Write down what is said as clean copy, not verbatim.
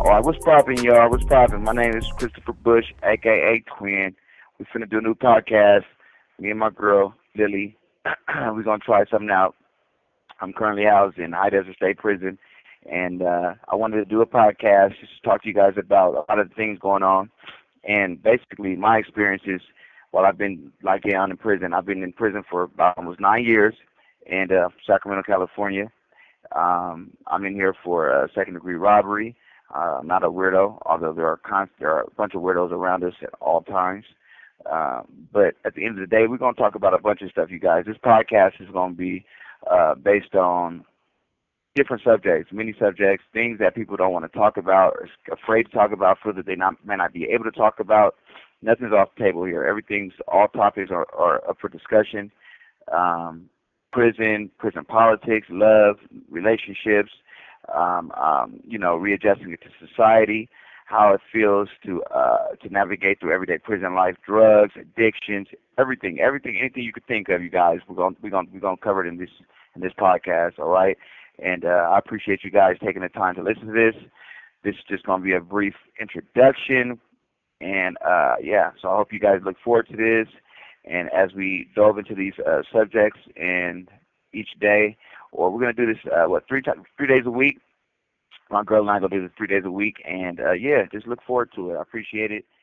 All right, what's poppin', y'all? What's poppin'? My name is Christopher Bush, aka Twin. We finna do a new podcast. Me and my girl Lily. We're gonna try something out. I'm currently housed in High Desert State Prison, and I wanted to do a podcast just to talk to you guys about a lot of the things going on, and basically my experiences while I've been locked down in prison. I've been in prison for about almost 9 years in Sacramento, California. I'm in here for second degree robbery. I'm not a weirdo, although there are a bunch of weirdos around us at all times. But at the end of the day, we're going to talk about a bunch of stuff, you guys. This podcast is going to be based on different subjects, many subjects, things that people don't want to talk about, or afraid to talk about, feel that may not be able to talk about. Nothing's off the table here. All topics are up for discussion. Prison politics, love, relationships, readjusting it to society, how it feels to navigate through everyday prison life, drugs, addictions, anything you could think of, you guys. We're gonna cover it in this podcast, all right? And I appreciate you guys taking the time to listen to this. This is just gonna be a brief introduction, and so I hope you guys look forward to this. And as we delve into these subjects and each day, or we're going to do this, 3 days a week. My girl and I going to do this 3 days a week. And, just look forward to it. I appreciate it.